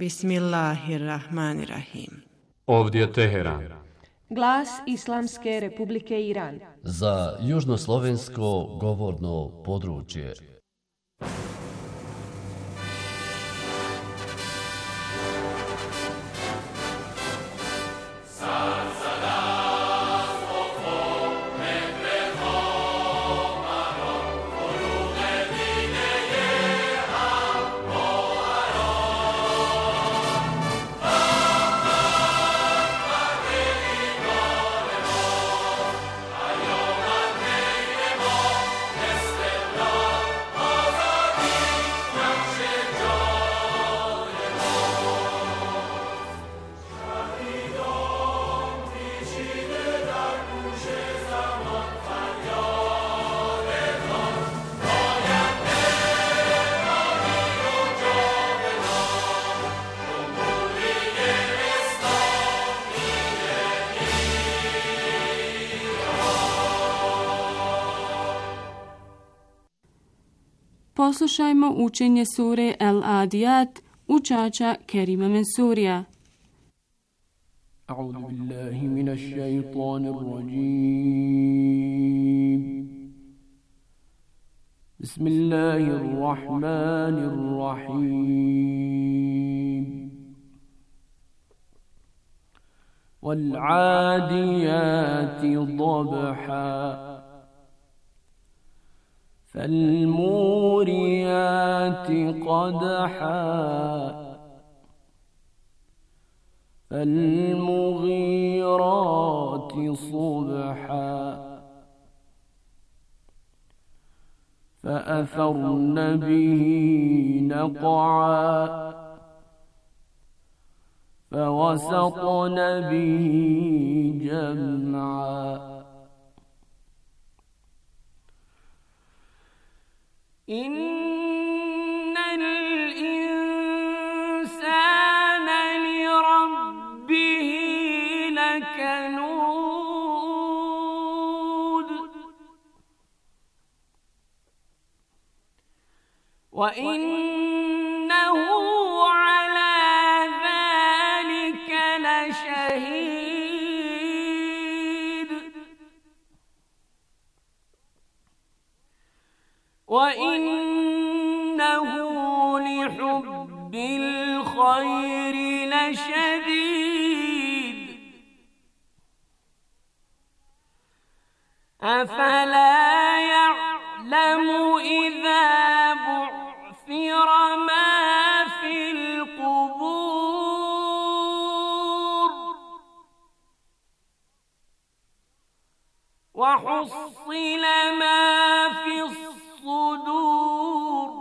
Bismillahirrahmanirrahim. Ovdje Teheran. Glas Islamske Republike Iran. Za južnoslovensko govorno područje. Poslušajmo učenje sure Al-Adiyat učača Kerima Mensurija. A'udhu billahi minash shaitanir rajim. Bismillahirrahmanirrahim. Wal-'adiyati dhabha. فالموريات قدحا فالمغيرات صبحا فأثرن به نقعا فوسطن به جمعا إن الإنسان لربه لكنود وإنه على ذلك لشهيد وإنه لحب الخير لشديد أفلا يعلم إذا بعثر ما في القبور وحصل ما في الصدور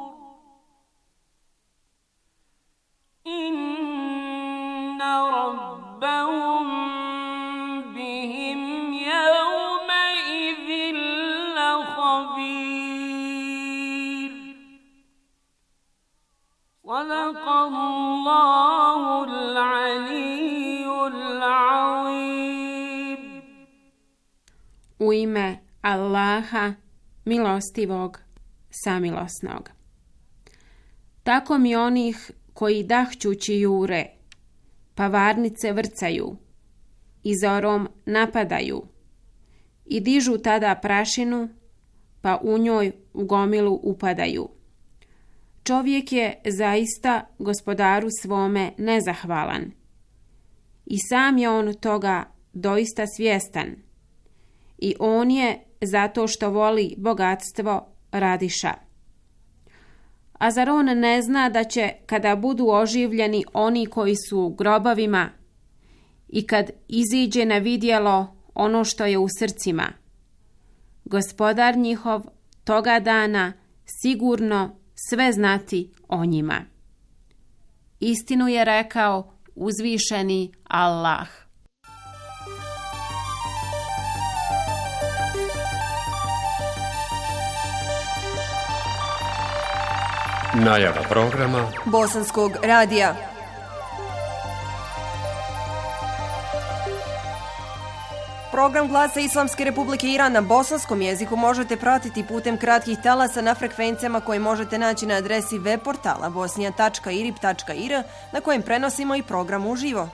إن ربهم بهم يومئذ لخبير صدق الله العلي العظيم. U ime Allaha, milostivog, samilosnog. Tako mi onih koji dahćući jure, pa varnice vrcaju, i zorom napadaju, i dižu tada prašinu, pa u njoj u gomilu upadaju. Čovjek je zaista gospodaru svome nezahvalan, i sam je on toga doista svjestan, i on je zato što voli bogatstvo radiša. A zar on ne zna da će, kada budu oživljeni oni koji su u grobovima i kad iziđe na vidjelo ono što je u srcima, gospodar njihov toga dana sigurno sve znati o njima. Istinu je rekao uzvišeni Allah. Najava programa Bosanskog radija. Program Glasa Islamske Republike Iran na bosanskom jeziku možete pratiti putem kratkih talasa na frekvencijama koje možete naći na adresi web portala bosnija.irib.ir na kojem prenosimo i program uživo.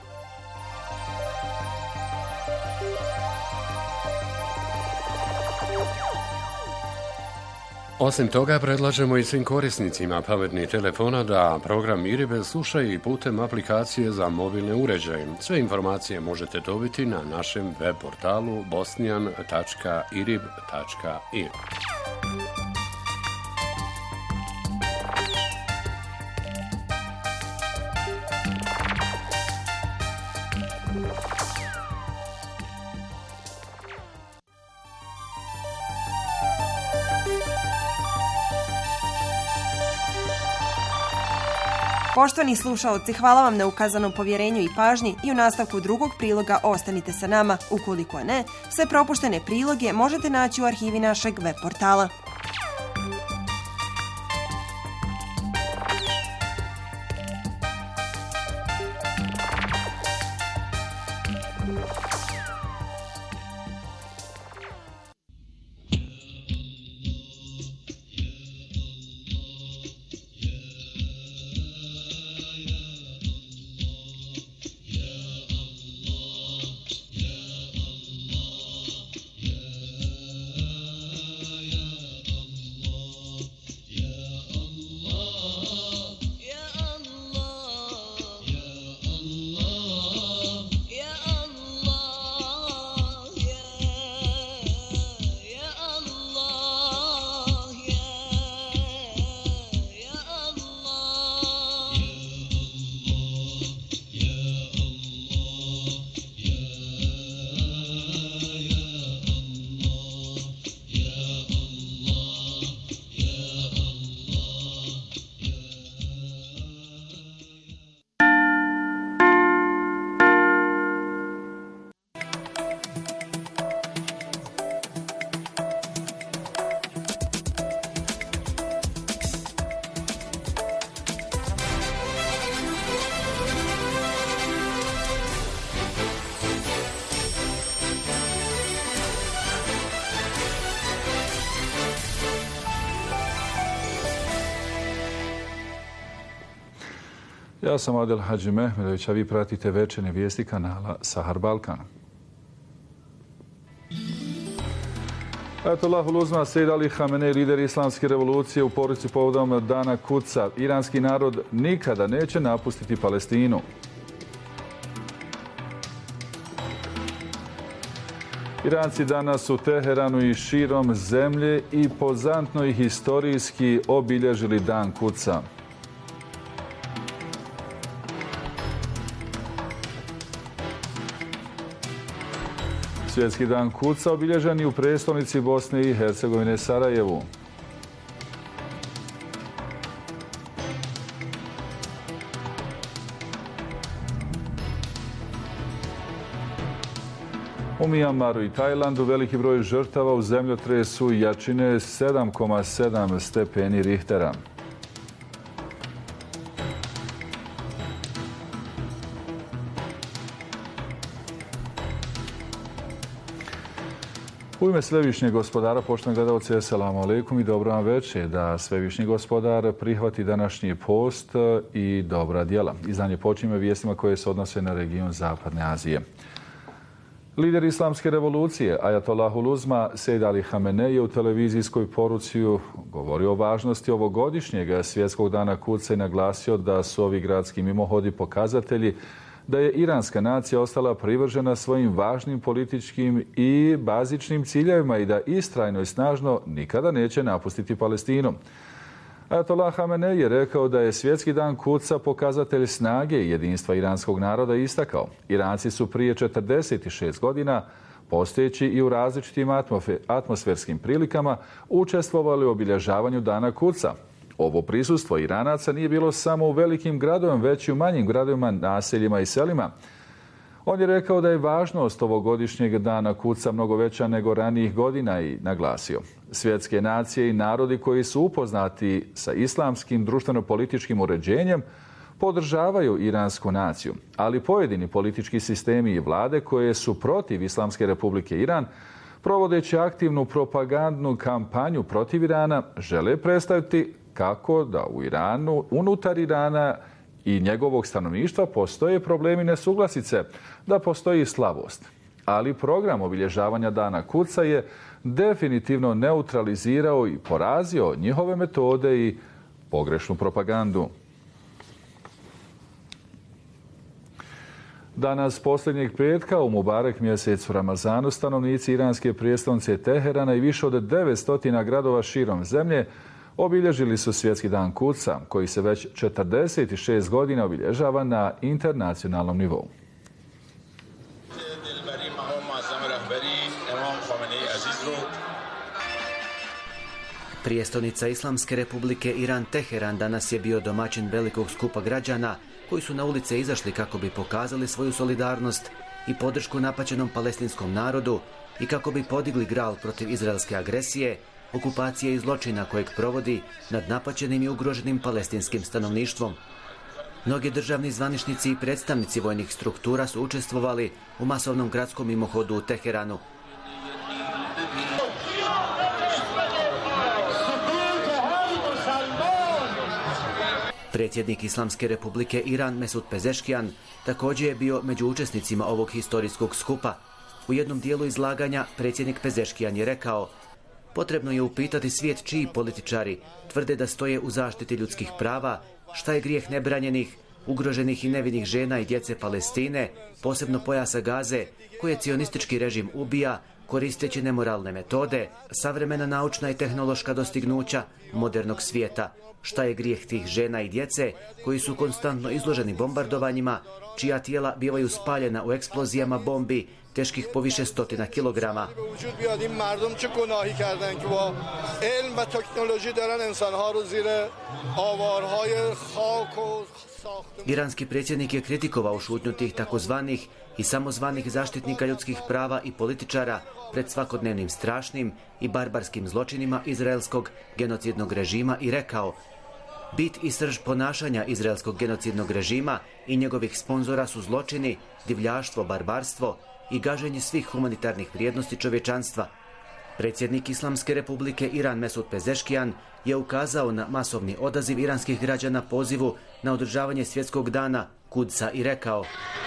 Osim toga, predlažemo i svim korisnicima pametnih telefona da program IRIB slušaju i putem aplikacije za mobilne uređaje. Sve informacije možete dobiti na našem web portalu bosnian.irib.ir. Poštovani slušaoci, hvala vam na ukazanom povjerenju i pažnji i u nastavku drugog priloga ostanite sa nama. Ukoliko ne, sve propuštene priloge možete naći u arhivi našeg web portala. Ja sam Adel Hadži Mehmedović, a vi pratite večernje vijesti kanala Sahar Balkan. Ajatollahul Uzma Sejd Ali Hamenej, lider islamske revolucije, u poruci povodom Dana Kudsa: iranski narod nikada neće napustiti Palestinu. Iranci danas u Teheranu i širom zemlje i pozantno i historijski obilježili Dan Kudsa. Svjetski dan Kudsa obilježen je u prijestolnici Bosne i Hercegovine Sarajevu. U Mijanmaru i Tajlandu veliki broj žrtava u zemljotresu jačine 7,7 stepeni Richtera. U ime Svevišnjeg gospodara, poštovani gledalci, assalamu alaikum i dobro vam večer. Da Svevišnji gospodar prihvati današnji post i dobra djela. Izdanje počinje vijestima koje se odnose na region Zapadne Azije. Lider islamske revolucije, Ajatollahul Uzma Sejd Ali Hamenej, je u televizijskoj poruci govorio o važnosti ovogodišnjeg svjetskog dana Kudsa i naglasio da su ovi gradski mimohodi pokazatelji da je iranska nacija ostala privržena svojim važnim političkim i bazičnim ciljevima i da istrajno i snažno nikada neće napustiti Palestinu. Ajatollah Hamenej je rekao da je svjetski dan Kudsa pokazatelj snage i jedinstva iranskog naroda i istakao: Iranci su prije 46 godina, postojeći i u različitim atmosferskim prilikama, učestvovali u obilježavanju dana Kudsa. Ovo prisustvo Iranaca nije bilo samo u velikim gradovima, već i u manjim gradovima, naseljima i selima. On je rekao da je važnost ovogodišnjeg dana Kudsa mnogo veća nego ranijih godina i naglasio: svjetske nacije i narodi koji su upoznati sa islamskim društveno-političkim uređenjem podržavaju iransku naciju, ali pojedini politički sistemi i vlade koje su protiv Islamske republike Iran, provodeći aktivnu propagandnu kampanju protiv Irana, žele predstaviti kako da u Iranu, unutar Irana i njegovog stanovništva postoje problemi nesuglasice, da postoji slabost. Ali program obilježavanja Dana Kudsa je definitivno neutralizirao i porazio njihove metode i pogrešnu propagandu. Danas, posljednjeg petka, u Mubarek mjesecu Ramazanu, stanovnici iranske prijestolnice Teherana i više od 900 gradova širom zemlje obilježili su Svjetski dan Kudsa, koji se već 46 godina obilježava na internacionalnom nivou. Prijestolnica Islamske republike Iran Teheran danas je bio domaćin velikog skupa građana koji su na ulice izašli kako bi pokazali svoju solidarnost i podršku napaćenom palestinskom narodu i kako bi podigli gral protiv izraelske agresije, okupacije i zločina kojeg provodi nad napaćenim i ugroženim palestinskim stanovništvom. Mnogi državni zvaničnici i predstavnici vojnih struktura su učestvovali u masovnom gradskom mimohodu u Teheranu. Predsjednik Islamske republike Iran Mesud Pezeshkian također je bio među učesnicima ovog historijskog skupa. U jednom dijelu izlaganja predsjednik Pezeshkian je rekao: potrebno je upitati svijet čiji političari tvrde da stoje u zaštiti ljudskih prava, šta je grijeh nebranjenih, ugroženih i nevinih žena i djece Palestine, posebno pojasa Gaze, koje cionistički režim ubija koristeći nemoralne metode, savremena naučna i tehnološka dostignuća modernog svijeta. Šta je grijeh tih žena i djece koji su konstantno izloženi bombardovanjima, čija tijela bivaju spaljena u eksplozijama bombi teških po više stotina kilograma. Iranski predsjednik je kritikovao šutnju tih takozvanih i samozvanih zaštitnika ljudskih prava i političara pred svakodnevnim strašnim i barbarskim zločinima izraelskog genocidnog režima i rekao: bit i srž ponašanja izraelskog genocidnog režima i njegovih sponzora su zločini, divljaštvo, barbarstvo i gaženje svih humanitarnih vrijednosti čovječanstva. Predsjednik Islamske republike Iran Mesud Pezeshkian je ukazao na masovni odaziv iranskih građana pozivu na održavanje Svjetskog dana Kudsa i rekao: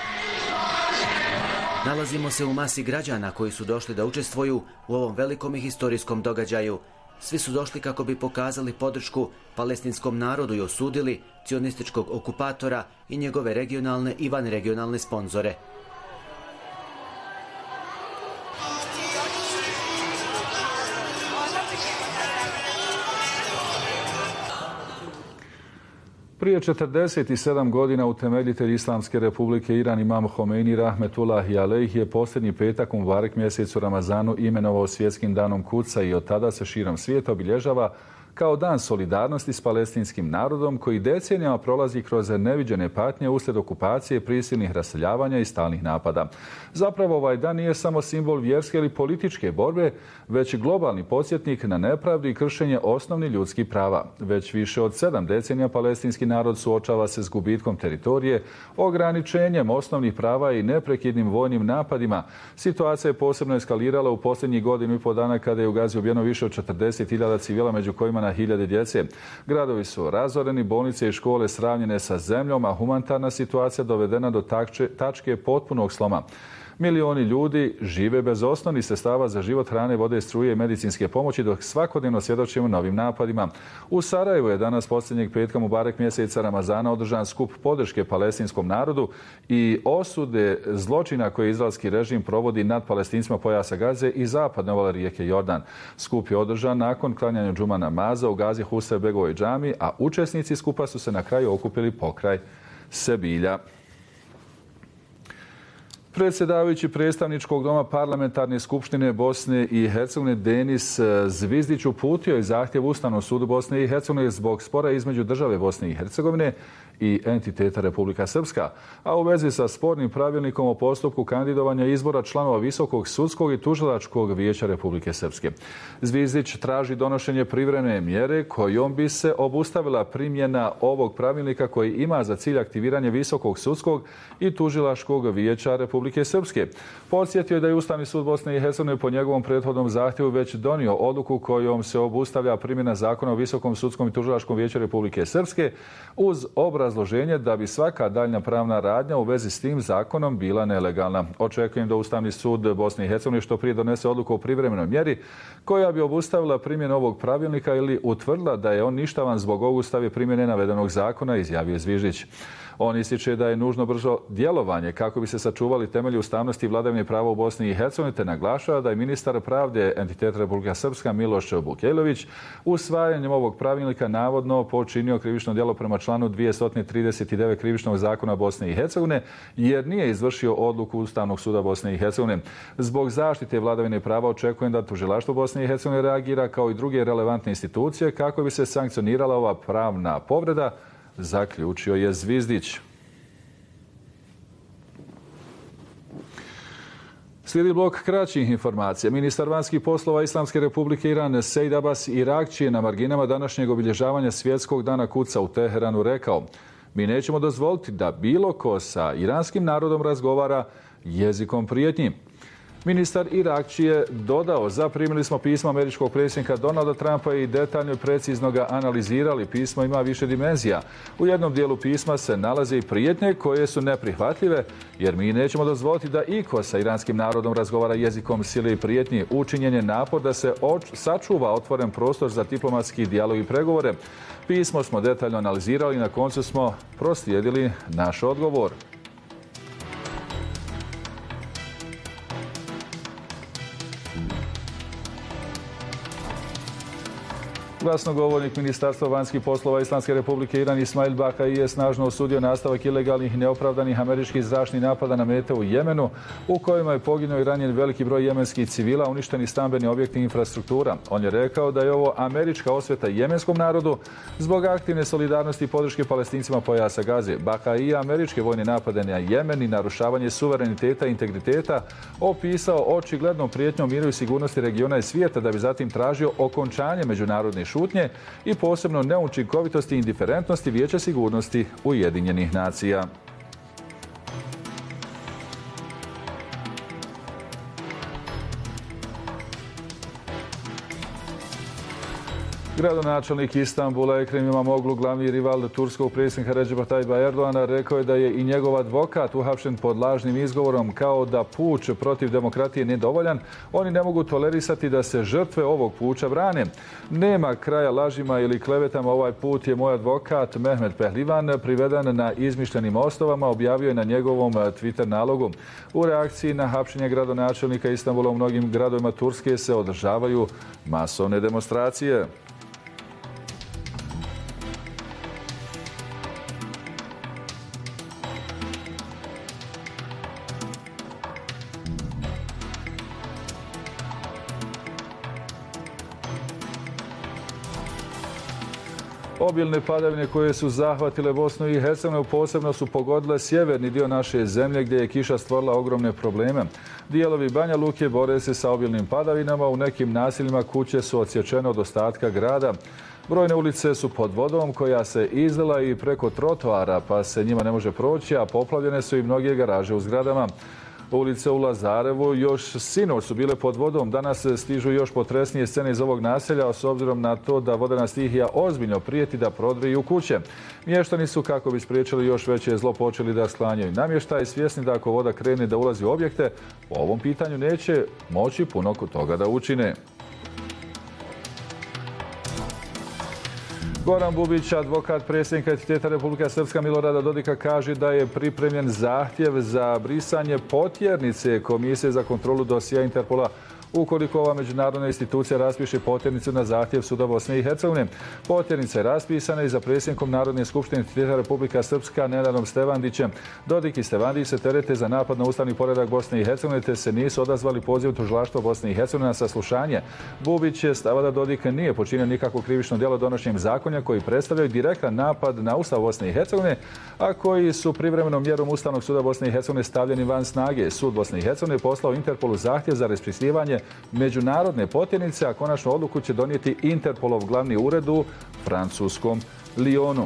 nalazimo se u masi građana koji su došli da učestvuju u ovom velikom i historijskom događaju. Svi su došli kako bi pokazali podršku palestinskom narodu i osudili cionističkog okupatora i njegove regionalne i vanregionalne sponzore. Prije 47 godina utemeljitelj Islamske republike Iran Imam Homeini rahmetullahi alejh je posljednji petak u Mubarek mjesecu Ramazanu imenovao Svjetskim danom Kudsa i od tada se širom svijeta obilježava kao dan solidarnosti s palestinskim narodom koji decenijama prolazi kroz neviđene patnje uslijed okupacije, prisilnih raseljavanja i stalnih napada. Zapravo ovaj dan nije samo simbol vjerske ili političke borbe, već globalni podsjetnik na nepravdu i kršenje osnovnih ljudskih prava. Već više od 7 decenija palestinski narod suočava se s gubitkom teritorije, ograničenjem osnovnih prava i neprekidnim vojnim napadima. Situacija je posebno eskalirala u posljednjih godinu i pol dana kada je u Gazi ubijeno više od 40.000 civila, među kojima na hiljade djece. Gradovi su razoreni, bolnice i škole sravnjene sa zemljom, a humanitarna situacija dovedena do tačke potpunog sloma. Milioni ljudi žive bez osnovnih sredstava za život, hrane, vode, struje i medicinske pomoći, dok svakodnevno svjedočimo novim napadima. U Sarajevu je danas posljednjeg petka Mubarek mjeseca Ramazana održan skup podrške palestinskom narodu i osude zločina koje izraelski režim provodi nad Palestincima pojasa Gaze i zapadne obale rijeke Jordan. Skup je održan nakon klanjanja džuma namaza u Gazi Husrev-begovoj džami, a učesnici skupa su se na kraju okupili pokraj Sebilja. Predsjedavajući predstavničkog doma Parlamentarne skupštine Bosne i Hercegovine Denis Zvizdić uputio je zahtjev Ustavnom sudu Bosne i Hercegovine zbog spora između države Bosne i Hercegovine i entiteta Republika Srpska, a u vezi sa spornim pravilnikom o postupku kandidovanja izbora članova Visokog sudskog i tužilačkog vijeća Republike Srpske. Zvizdić traži donošenje privremene mjere kojom bi se obustavila primjena ovog pravilnika koji ima za cilj aktiviranje Visokog sudskog i tužilačkog vijeća Republike Srpske. Podsjetio je da je Ustavni sud Bosne i Hercegovine po njegovom prethodnom zahtjevu već donio odluku kojom se obustavlja primjena zakona o Visokom sudskom i tužilačkom vijeću Republike Srpske uz obrazloženje da bi svaka daljnja pravna radnja u vezi s tim zakonom bila nelegalna. Očekujem da Ustavni sud Bosne i Hercegovine što prije donese odluku o privremenoj mjeri koja bi obustavila primjenu ovog pravilnika ili utvrdila da je on ništavan zbog obustave primjene navedenog zakona, izjavio Zvizdić. On ističe da je nužno brzo djelovanje kako bi se sačuvali temelji ustavnosti i vladavine prava u Bosni i Hercegovini, te naglašava da je ministar pravde entiteta Republika Srpska Miloš Bukejlović usvajanjem ovog pravilnika navodno počinio krivično djelo prema članu 239 krivičnog zakona Bosne i Hercegovine jer nije izvršio odluku Ustavnog suda Bosne i Hercegovine. Zbog zaštite vladavine prava očekujem da tužilaštvo Bosne i Hercegovine reagira kao i druge relevantne institucije kako bi se sankcionirala ova pravna povreda, zaključio je Zvizdić. Slijedi blok kraćih informacija. Ministar vanjskih poslova Islamske republike Iran Sejd Abbas Irakći je na marginama današnjeg obilježavanja Svjetskog dana kuca u Teheranu rekao: "Mi nećemo dozvoliti da bilo ko sa iranskim narodom razgovara jezikom prijetnji." Ministar Irakći je dodao: "Zaprimili smo pismo američkog predsjednika Donalda Trumpa i detaljno i precizno ga analizirali. Pismo ima više dimenzija. U jednom dijelu pisma se nalaze i prijetnje koje su neprihvatljive, jer mi nećemo dozvoliti da iko sa iranskim narodom razgovara jezikom sile i prijetnji. Učinjen je napor da se sačuva otvoren prostor za diplomatski dijalog i pregovore. Pismo smo detaljno analizirali i na koncu smo proslijedili naš odgovor." Glasnogovornik Ministarstva vanjskih poslova Islamske republike Iran Ismail Bakai je snažno osudio nastavak ilegalnih i neopravdanih američkih zračnih napada na mete u Jemenu, u kojima je poginuo i ranjen veliki broj jemenskih civila, uništeni stambeni objekti i infrastruktura. On je rekao da je ovo američka osveta jemenskom narodu zbog aktivne solidarnosti i podrške Palestincima pojasa Gaze. Bakai je američke vojne napade na Jemen i narušavanje suvereniteta i integriteta opisao očiglednom prijetnjom miru i sigurnosti regiona i svijeta, da bi zatim tražio okončanje međunarodne šutnje i posebno neučinkovitosti i indiferentnosti Vijeća sigurnosti Ujedinjenih nacija. Gradonačelnik Istanbula Ekrem İmamoğlu, glavni rival turskog predsjednika Recep Tayyip Erdoğana, rekao je da je i njegov advokat uhapšen pod lažnim izgovorom, kao da puč protiv demokratije nije dovoljan. Oni ne mogu tolerisati da se žrtve ovog puča brane. Nema kraja lažima ili klevetama. Ovaj put je moj advokat Mehmet Pehlivan priveden na izmišljenim osnovama, objavio je na njegovom Twitter nalogu. U reakciji na hapšenje gradonačelnika Istanbula u mnogim gradovima Turske se održavaju masovne demonstracije. Obilne padavine koje su zahvatile Bosnu i Hercegovinu posebno su pogodile sjeverni dio naše zemlje gdje je kiša stvorila ogromne probleme. Dijelovi Banja Luke bore se sa obilnim padavinama, u nekim naseljima kuće su odsječene od ostatka grada. Brojne ulice su pod vodom koja se izlila i preko trotoara, pa se njima ne može proći, a poplavljene su i mnoge garaže u zgradama. Ulice u Lazarevu još sinoć su bile pod vodom. Danas stižu još potresnije scene iz ovog naselja, a s obzirom na to da vodena stihija ozbiljno prijeti da prodri u kuće. Mještani su, kako bi spriječili još veće zlo, počeli da sklanjaju namještaj, svjesni da ako voda krene da ulazi u objekte, po ovom pitanju neće moći puno toga da učine. Goran Bubić, advokat predsjednika entiteta Republika Srpska Milorada Dodika, kaže da je pripremljen zahtjev za brisanje potjernice Komisije za kontrolu dosija Interpola ukoliko ova međunarodna institucija raspiše potjernicu na zahtjev Suda Bosne i Hercegovine. Potjernica je raspisana i za predsjednikom Narodne skupštine entiteta Republika Srpska Nenadom Stevandićem. Dodik i Stevandić se terete za napad na ustavni poredak Bosne i Hercegovine, te se nisu odazvali pozivu tužilaštva Bosne i Hercegovine na saslušanje. Bubić je stava da Dodik nije počinio nikakvo krivično djelo donošenjem zakonja bezakonja koji predstavljaju direktan napad na Ustav Bosne i Hercegovine, a koji su privremenom mjerom Ustavnog suda Bosne i Hercegovine stavljeni van snage. Sud Bosne i Hercegovine je poslao Interpolu zahtjev za raspisivanje međunarodne potjernice, a konačnu odluku će donijeti Interpolov glavni ured u francuskom Lyonu.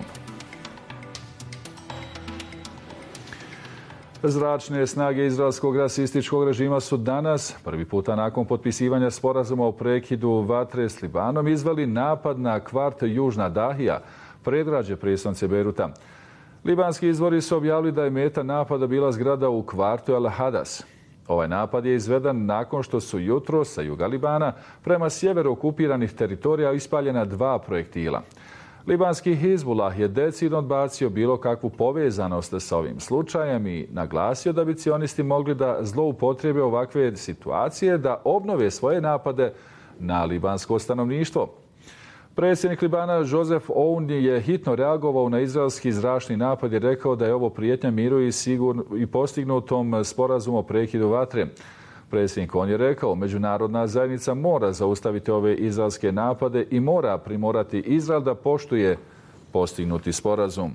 Zračne snage izraelskog rasističkog režima su danas, prvi puta nakon potpisivanja sporazuma o prekidu vatre s Libanom, izveli napad na kvart Južna Dahija, predgrađe prijestolnice Bejruta. Libanski izvori su objavili da je meta napada bila zgrada u kvartu Al Hadas. Ovaj napad je izveden nakon što su jutro sa juga Libana prema sjeveru okupiranih teritorija ispaljena 2 projektila. Libanski Hizbullah je decidno odbacio bilo kakvu povezanost sa ovim slučajem i naglasio da bi cionisti mogli da zloupotrijebe ovakve situacije da obnove svoje napade na libansko stanovništvo. Predsjednik Libana Joseph Aoun je hitno reagovao na izraelski zračni napad i rekao da je ovo prijetnja miru i postignutom sporazumu o prekidu vatre. Predsjednik on je rekao, međunarodna zajednica mora zaustaviti ove izraelske napade i mora primorati Izrael da poštuje postignuti sporazum.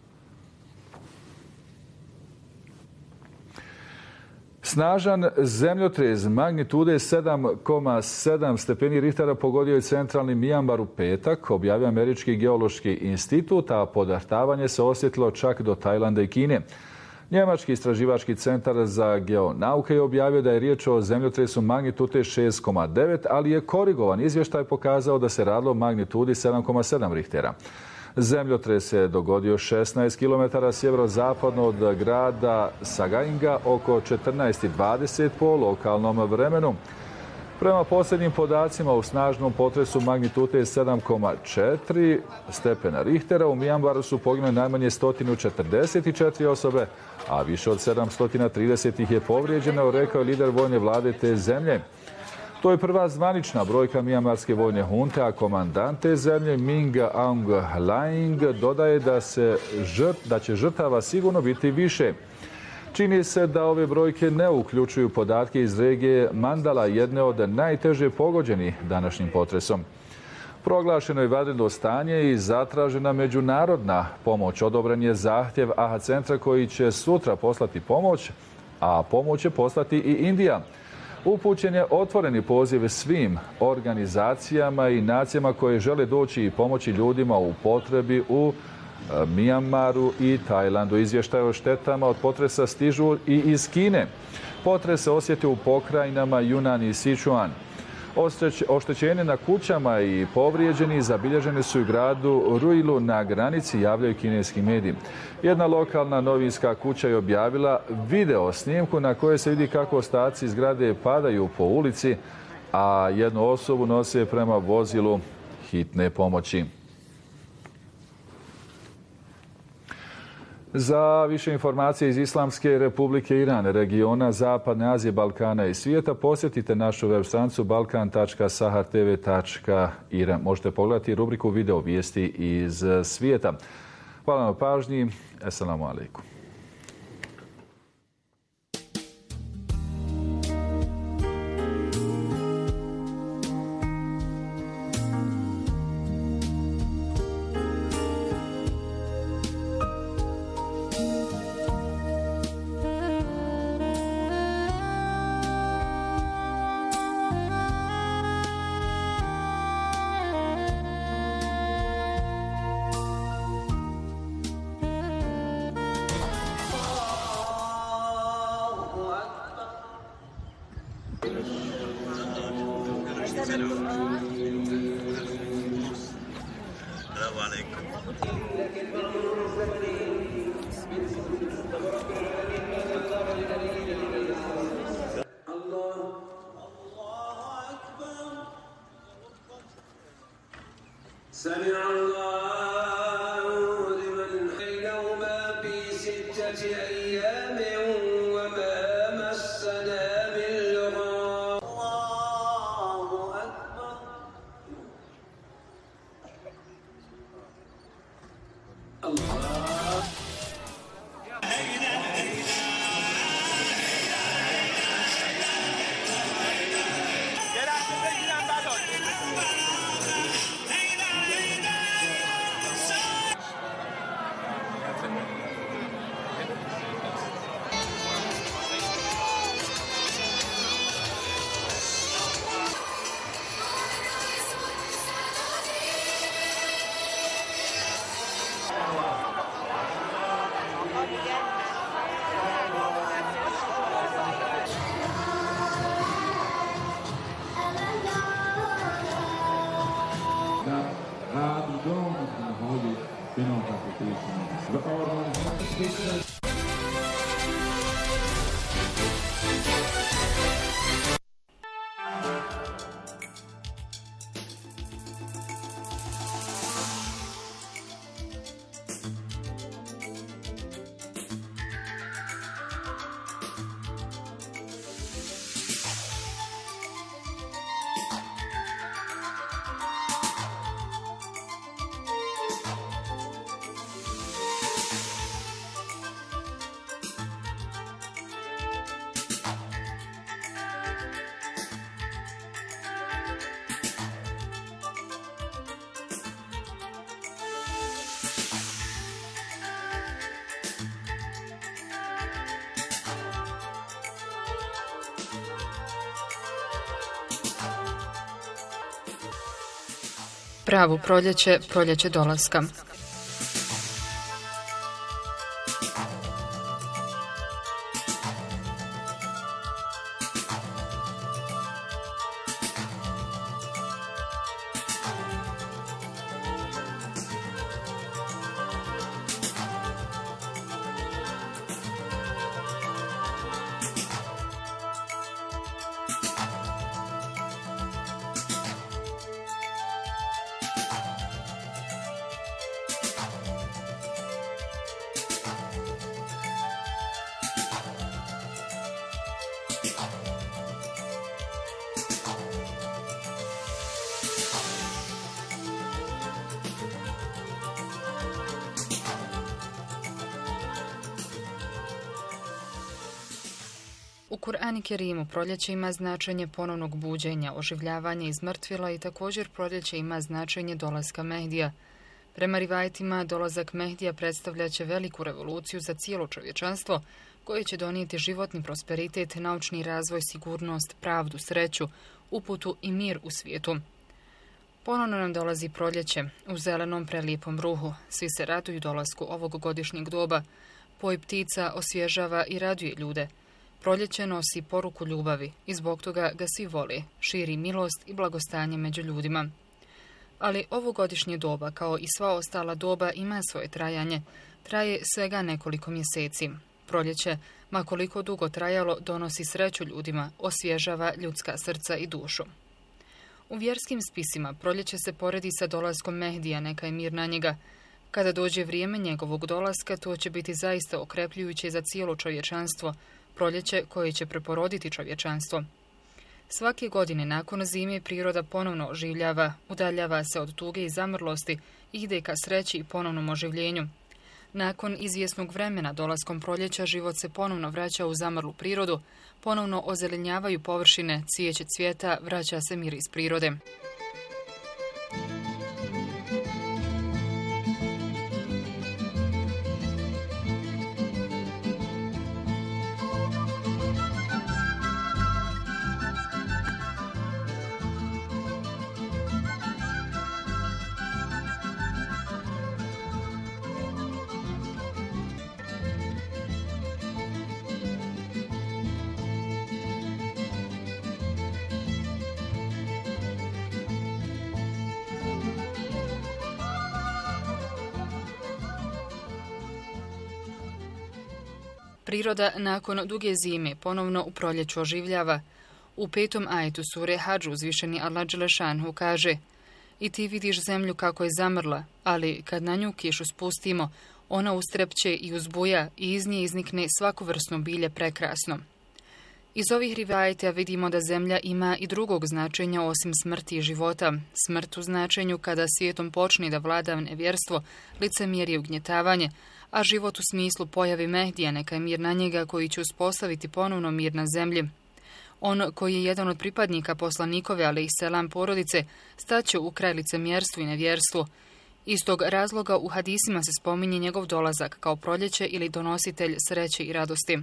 Snažan zemljotres magnitude 7,7 stepeni Richtera pogodio je centralni Mijanmar u petak, objavio Američki geološki institut, a podartavanje se osjetilo čak do Tajlanda i Kine. Njemački istraživački centar za geonauke je objavio da je riječ o zemljotresu magnitude 6,9, ali je korigovan izvještaj pokazao da se radilo o magnitudi 7,7 Richtera. Zemljotres se dogodio 16 km sjeverozapadno od grada Sagainga oko 14:20 po lokalnom vremenu. Prema posljednjim podacima u snažnom potresu magnitude 7,4 stepena Richtera u Mijanmaru su poginule najmanje 144 osobe, a više od 730 ih je povrijeđeno, rekao je lider vojne vlade te zemlje. To je prva zvanična brojka mijanmarske vojne hunte, a komandant te zemlje Min Aung Hlaing dodaje da će žrtava sigurno biti više. Čini se da ove brojke ne uključuju podatke iz regije Mandala, jedne od najteže pogođenih današnjim potresom. Proglašeno je vanredno stanje i zatražena međunarodna pomoć. Odobren je zahtjev AHA centra koji će sutra poslati pomoć, a pomoć će poslati i Indija. Upućen je otvoreni poziv svim organizacijama i nacijama koje žele doći i pomoći ljudima u potrebi u Mijanmaru i Tajlandu. Izvještaje o štetama od potresa stižu i iz Kine. Potres se osjetio u pokrajinama Yunnan i Sichuan. Oštećenje na kućama i povrijeđeni zabilježeni su u gradu Ruilu na granici, javljaju kineski mediji. Jedna lokalna novinska kuća je objavila video snimku na kojoj se vidi kako ostaci zgrade padaju po ulici, a jednu osobu nose prema vozilu hitne pomoći. Za više informacije iz Islamske Republike Iran, regiona Zapadne Azije, Balkana i svijeta, posjetite našu web stranicu balkan.sahartv.ir. Možete pogledati rubriku video vijesti iz svijeta. Hvala na pažnji. Assalamu alaikum. pravo proljeće, proljeće dolaska. U Kur'anu Kerimu proljeće ima značenje ponovnog buđenja, oživljavanja iz mrtvila i također proljeće ima značenje dolaska Mehdija. Prema rivajetima, dolazak Mehdija predstavljaće veliku revoluciju za cijelo čovječanstvo, koje će donijeti životni prosperitet, naučni razvoj, sigurnost, pravdu, sreću, uputu i mir u svijetu. Ponovno nam dolazi proljeće, u zelenom prelijepom ruhu. Svi se raduju dolasku ovog godišnjeg doba. Poj ptica osvježava i raduje ljude. Proljeće nosi poruku ljubavi i zbog toga ga svi vole, širi milost i blagostanje među ljudima. Ali ovo godišnje doba, kao i sva ostala doba, ima svoje trajanje. Traje svega nekoliko mjeseci. Proljeće, ma koliko dugo trajalo, donosi sreću ljudima, osvježava ljudska srca i dušu. U vjerskim spisima proljeće se poredi sa dolaskom Mehdija, neka je mir na njega. Kada dođe vrijeme njegovog dolaska, to će biti zaista okrepljujuće za cijelo čovječanstvo, proljeće koje će preporoditi čovječanstvo. Svake godine nakon zime priroda ponovno oživljava, udaljava se od tuge i zamrlosti, ide ka sreći i ponovnom oživljenju. Nakon izvjesnog vremena dolaskom proljeća život se ponovno vraća u zamrlu prirodu, ponovno ozelenjavaju površine, cvijeće cvijeta, vraća se mir iz prirode. Priroda nakon duge zime ponovno u proljeću oživljava. U 5. ajetu sure Hadž uzvišeni Allah dželešanhu kaže: I ti vidiš zemlju kako je zamrla, ali kad na nju kišu spustimo, ona ustrepće i uzbuja i iz nje iznikne svakovrsno bilje prekrasno. Iz ovih rivajeta vidimo da zemlja ima i drugog značenja osim smrti i života. Smrt u značenju kada svijetom počne da vlada nevjerstvo, licemjerje i ugnjetavanje, a život u smislu pojavi Mehdija, neka je mir na njega koji će uspostaviti ponovno mir na zemlji. On, koji je jedan od pripadnika poslanikove, ali i selam porodice, staće u kraj licemjerstvu i nevjerstvu. Iz tog razloga u hadisima se spominje njegov dolazak kao proljeće ili donositelj sreće i radosti.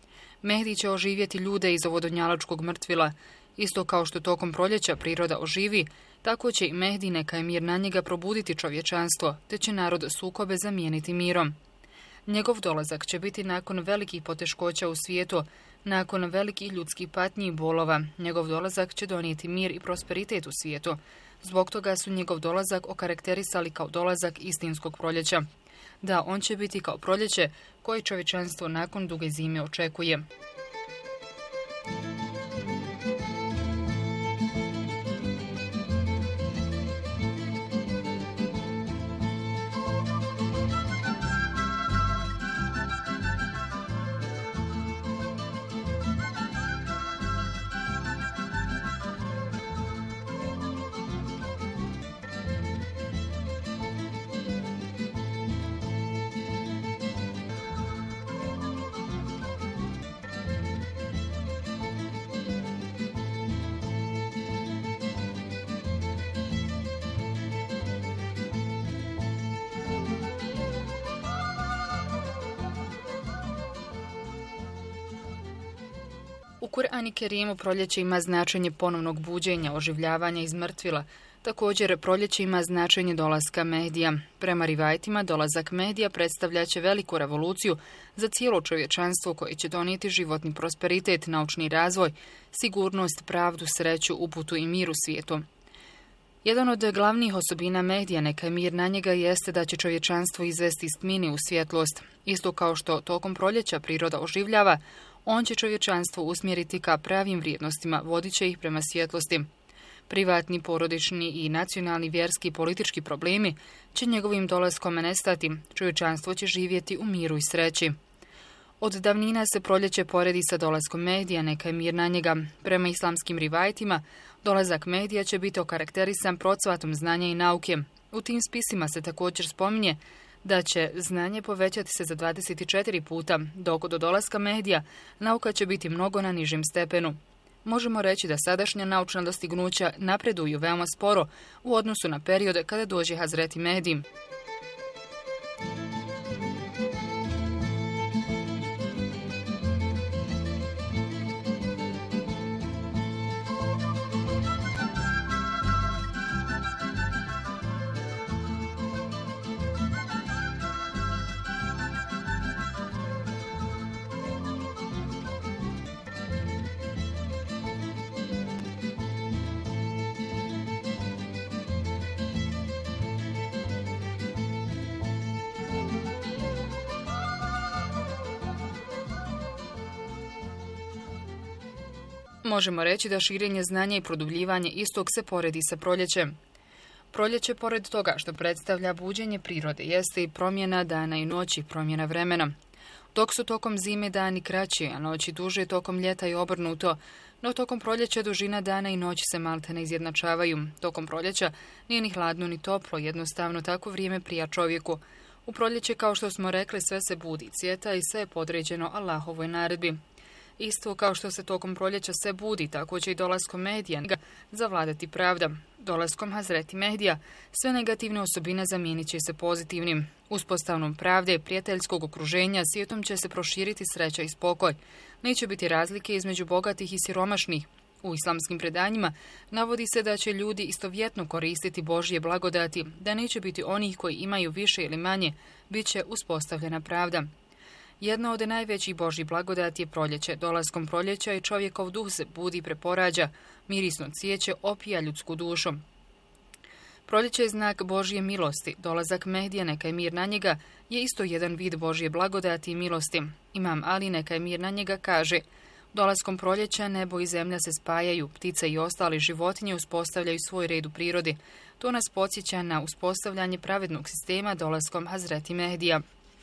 Mehdi će oživjeti ljude iz ovodonjalačkog mrtvila. Isto kao što tokom proljeća priroda oživi, tako će i Mehdi, neka je mir na njega, probuditi čovječanstvo, te će narod sukobe zamijeniti mirom. Njegov dolazak će biti nakon velikih poteškoća u svijetu, nakon velikih ljudskih patnji i bolova. Njegov dolazak će donijeti mir i prosperitet u svijetu. Zbog toga su njegov dolazak okarakterisali kao dolazak istinskog proljeća. Da, on će biti kao proljeće koje čovječanstvo nakon duge zime očekuje. U Kur'anu Kerimu proljeće ima značenje ponovnog buđenja, oživljavanja iz mrtvila, Također, proljeće ima značenje dolaska Mehdija. Prema rivajtima, dolazak Mehdija predstavljaće veliku revoluciju za cijelo čovječanstvo koje će donijeti životni prosperitet, naučni razvoj, sigurnost, pravdu, sreću, uputu i mir u svijetu. Jedan od glavnih osobina Mehdija, neka je mir na njega, jeste da će čovječanstvo izvesti iz tmine u svjetlost. Isto kao što tokom proljeća priroda oživljava, on će čovječanstvo usmjeriti ka pravim vrijednostima, vodit će ih prema svjetlosti. Privatni, porodični i nacionalni, vjerski i politički problemi će njegovim dolaskom nestati. Čovječanstvo će živjeti u miru i sreći. Od davnina se proljeće poredi sa dolaskom Mehdija, neka je mir na njega. Prema islamskim rivajtima, dolazak Mehdija će biti okarakterisan procvatom znanja i nauke. U tim spisima se također spominje da će znanje povećati se za 24 puta, dok do dolaska Mehdija nauka će biti mnogo na nižem stepenu. Možemo reći da sadašnja naučna dostignuća napreduju veoma sporo u odnosu na period kada dođe Hazreti Mehdi. Možemo reći da širenje znanja i produbljivanje istog se poredi sa proljećem. Proljeće, pored toga što predstavlja buđenje prirode, jeste i promjena dana i noći, promjena vremena. Dok su tokom zime dani kraći, a noći duže, tokom ljeta i obrnuto, no tokom proljeća dužina dana i noći se maltene izjednačavaju. Tokom proljeća nije ni hladno ni toplo, jednostavno tako vrijeme prija čovjeku. U proljeće, kao što smo rekli, sve se budi, cvjeta i sve je podređeno Allahovoj naredbi. Isto kao što se tokom proljeća sve budi, tako će i dolaskom Mehdija zavladati pravda. Dolaskom Hazreti Mehdija sve negativne osobine zamijenit će se pozitivnim. Uspostavom pravde, prijateljskog okruženja, svijetom će se proširiti sreća i spokoj. Neće biti razlike između bogatih i siromašnih. U islamskim predanjima navodi se da će ljudi istovjetno koristiti Božje blagodati, da neće biti onih koji imaju više ili manje, bit će uspostavljena pravda. Jedna od najvećih Božjih blagodati je proljeće. Dolaskom proljeća i čovjekov duh se budi i preporađa. Mirisno cvijeće opija ljudsku dušu. Proljeće je znak Božje milosti. Dolazak Mehdija, neka je mir na njega, je isto jedan vid Božje blagodati i milosti. Imam Ali, neka je mir na njega, kaže: dolaskom proljeća nebo i zemlja se spajaju, ptice i ostali životinje uspostavljaju svoj red u prirodi. To nas podsjeća na uspostavljanje pravednog sistema dolaskom Hazreti Mehdija.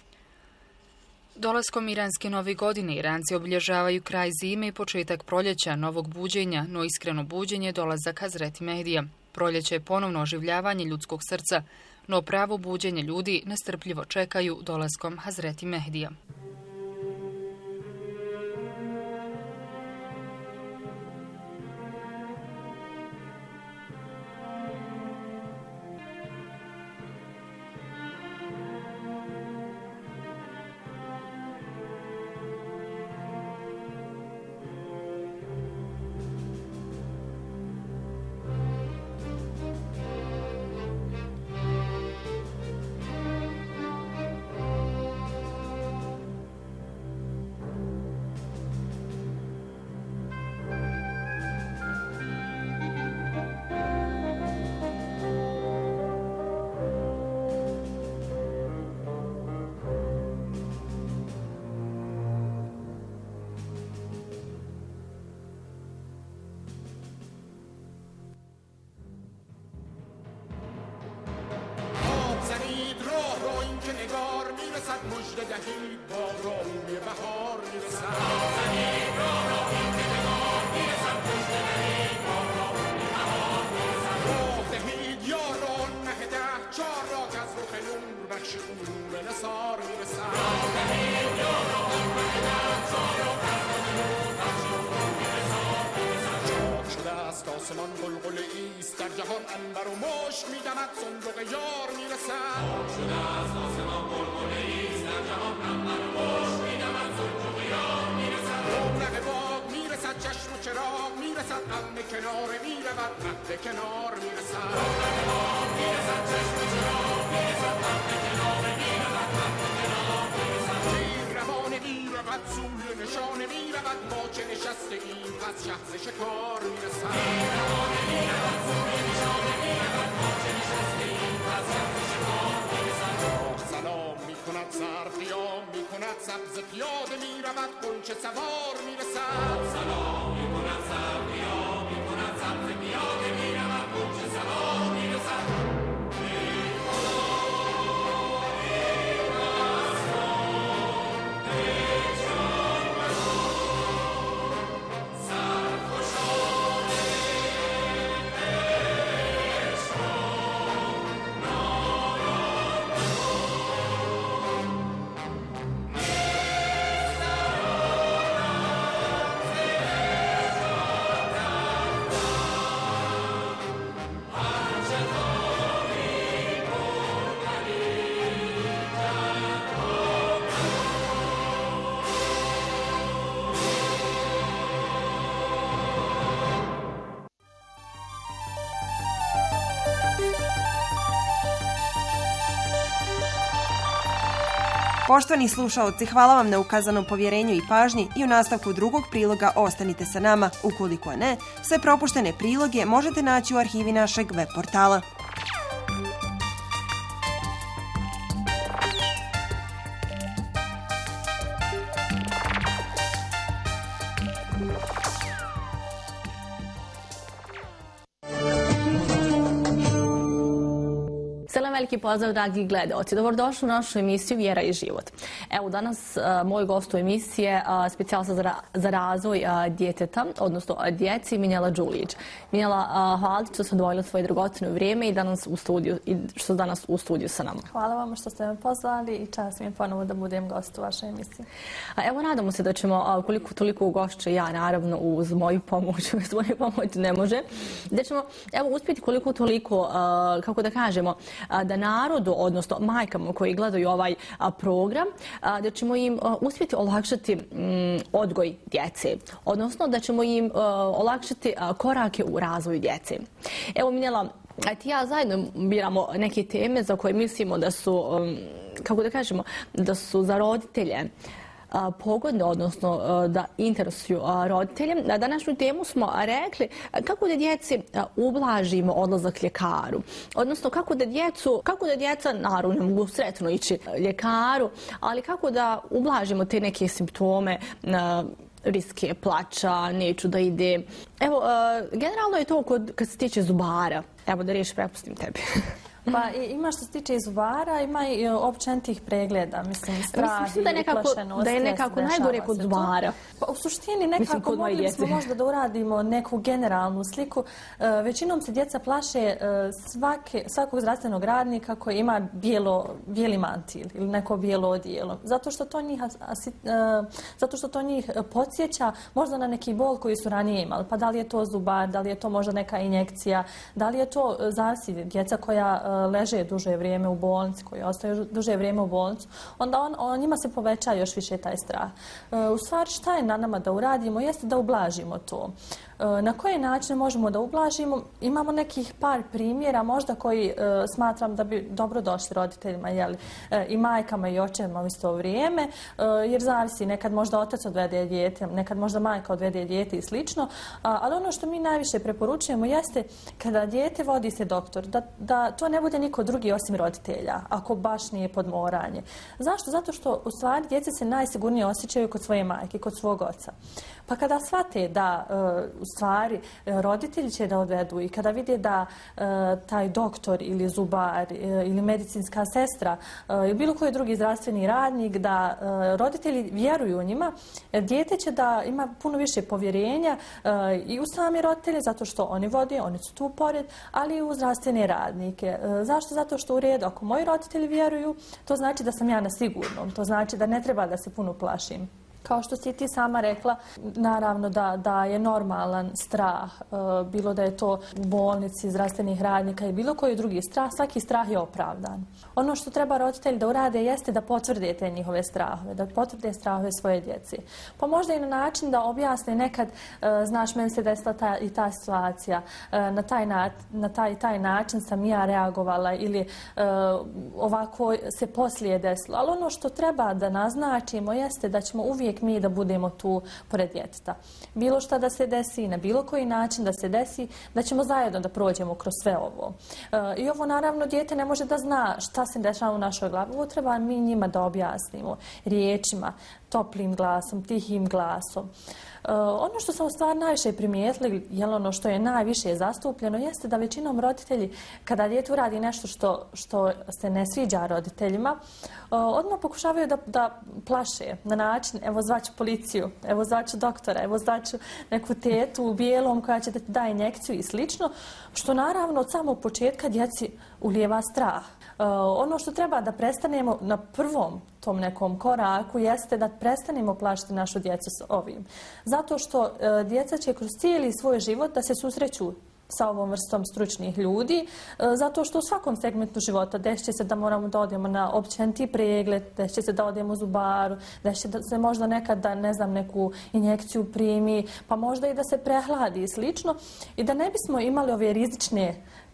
Dolaskom iranske nove godine Iranci obilježavaju kraj zime i početak proljeća, novog buđenja, no iskreno buđenje dolazak Hazreti Mehdija. Proljeće je ponovno oživljavanje ljudskog srca, no pravo buđenje ljudi nestrpljivo čekaju dolaskom Hazreti Mehdija. miresat, anne kenore miravat, natte kenor miresat. Gramone miravat, sulle neshone miravat, moce neshaste invas, shachse shekor miresat. Gramone miravat, sulle neshone miravat, moce neshaste invas, shachse shekor miresat. Salom mikonat zardiom, mikonat sabz piyode miravat, kunche savar miresat. Salom mikonat zardiom, mikonat sabz piyode miravat, kunche savar miresat. Poštovani slušaoci, hvala vam na ukazanom povjerenju i pažnji i u nastavku drugog priloga ostanite sa nama. Ukoliko ne, sve propuštene priloge možete naći u arhivi našeg web portala. Veliki pozdrav, dragi gledaoci. Dobrodošli u našu emisiju Vjera i život. Evo, danas moj gost u emisiji je specijalista za razvoj djeteta, odnosno djeci, Minjela Đulić. Minjela, hvala što ste odvojili svoje dragocjeno vrijeme i što ste danas u studiju sa nama. Hvala vam što ste me pozvali i čast mi je ponovo da budem gost u vašoj emisiji. Evo, nadamo se da ćemo koliko toliko ugošće, ja naravno uz moju pomoć, uz moju pomoć ne može, da ćemo uspjeti koliko toliko, kako da kažemo, da narodu, odnosno majkama koji gledaju ovaj program, da ćemo im uspjeti olakšati odgoj djece, odnosno da ćemo im olakšati korake u razvoju djece. Evo, Minjela, ti ja zajedno biramo neke teme za koje mislimo da su, kako da kažemo, da su za roditelje pogodne, odnosno da interesuju roditelje. Na današnju temu smo rekli kako da djeci ublažimo odlazak ljekaru. Odnosno kako da djeca, naravno ne mogu sretno ići ljekaru, ali kako da ublažimo te neke simptome, riske plača, neću da ide. Evo, generalno je to kad se tiče zubara. Evo da riješi, prepustim tebi. Pa ima što se tiče i zubara, ima i općenitih pregleda, mislim, strah i uplašenost. Da je nekako najgore kod zubara. Pa u suštini nekako mogli smo možda da uradimo neku generalnu sliku. Većinom se djeca plaše svakog zdravstvenog radnika koji ima bijeli mantil ili neko bijelo odijelo. Zato što to njih podsjeća možda na neki bol koji su ranije imali. Pa da li je to zubar, da li je to možda neka injekcija, da li je to zavisi djeca koja leže duže vrijeme u bolnici, koji ostaju duže vrijeme u bolnicu, onda njima se poveća još više taj strah. U stvari, šta je na nama da uradimo jeste da ublažimo to. Na koje načine možemo da ublažimo? Imamo nekih par primjera možda koji smatram da bi dobro došli roditeljima, i majkama i očevima u isto vrijeme, jer zavisi, nekad možda otac odvede dijete, nekad možda majka odvede dijete i slično, ali ono što mi najviše preporučujemo jeste kada dijete vodi se doktor, da to ne bude niko drugi osim roditelja, ako baš nije podmoranje. Zašto? Zato što u stvari djeca se najsigurnije osjećaju kod svoje majke, kod svog oca. Pa kada shvate da u stvari roditelji će da odvedu i kada vide da taj doktor ili zubar ili medicinska sestra ili bilo koji drugi zdravstveni radnik, da roditelji vjeruju njima, dijete će da ima puno više povjerenja i u sami roditelje, zato što oni vode, oni su tu pored, ali i u zdravstvene radnike. Zašto? Zato što u redu, ako moji roditelji vjeruju, to znači da sam ja na sigurnom, to znači da ne treba da se puno plašim. Kao što si ti sama rekla, naravno da je normalan strah, bilo da je to u bolnici, zdravstvenih radnika i bilo koji drugi strah, svaki strah je opravdan. Ono što treba roditelji da urade jeste da potvrde te njihove strahove, da potvrde strahove svoje djece. Pa možda i na način da objasne nekad, znaš, meni se desila i ta situacija, na taj način sam ja reagovala ili ovako se poslije desilo. Ali ono što treba da naznačimo jeste da ćemo uvijek mi da budemo tu pored djeteta. Bilo šta da se desi, na bilo koji način da se desi, da ćemo zajedno da prođemo kroz sve ovo. I ovo naravno dijete ne može da zna šta se dešava u našoj glavi. Ovo treba mi njima da objasnimo riječima, toplim glasom, tihim glasom. Ono što sam u stvari najviše primijetili, ono što je najviše zastupljeno, jeste da većinom roditelji, kada dijete uradi nešto što se ne sviđa roditeljima, odmah pokušavaju da plaše na način, evo zvaću policiju, evo zvaću doktora, evo zvaću neku tetu u bijelom koja će da ti da injekciju i slično, što naravno od samog početka djeci ulijeva strah. Ono što treba da prestanemo na prvom tom nekom koraku jeste da prestanemo plašiti našu djecu s ovim. Zato što djeca će kroz cijeli svoj život da se susreću sa ovom vrstom stručnih ljudi, zato što u svakom segmentu života desit će se da moramo da odemo na općeniti pregled, desit će se da odemo u zubaru, desit će da se možda nekad da, ne znam, neku injekciju primi, pa možda i da se prehladi i slično. I da ne bismo imali ove rizične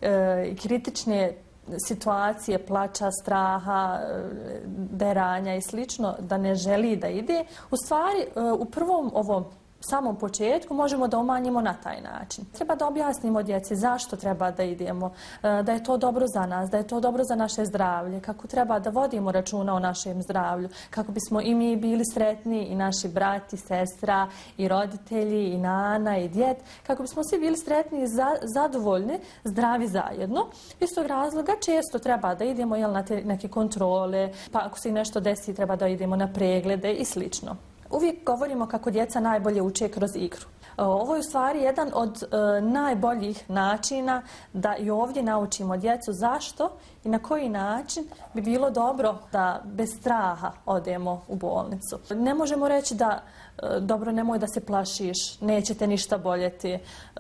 i kritične situacije, plača, straha, deranja i slično, da ne želi da ide, u stvari u prvom ovom samom početku možemo da umanjimo na taj način. Treba da objasnimo djeci zašto treba da idemo, da je to dobro za nas, da je to dobro za naše zdravlje, kako treba da vodimo računa o našem zdravlju, kako bismo i mi bili sretni, i naši brat i sestra, i roditelji, i nana, i djed, kako bismo svi bili sretni i zadovoljni, zdravi zajedno. Iz tog razloga često treba da idemo na te neke kontrole, pa ako se nešto desi treba da idemo na preglede i slično. Uvijek govorimo kako djeca najbolje uče kroz igru. Ovo je u stvari jedan od najboljih načina da i ovdje naučimo djecu zašto i na koji način bi bilo dobro da bez straha odemo u bolnicu. Ne možemo reći da dobro, nemoj da se plašiš, neće te ništa boljeti.